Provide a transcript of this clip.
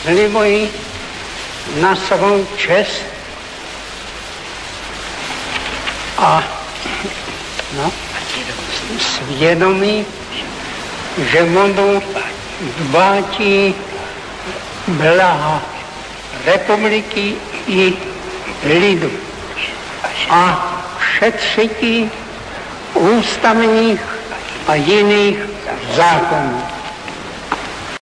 slibuji na svou čest a svědomí, že budu dbátí blaha republiky i lidu a šetřití ústavních a jiných zákonů.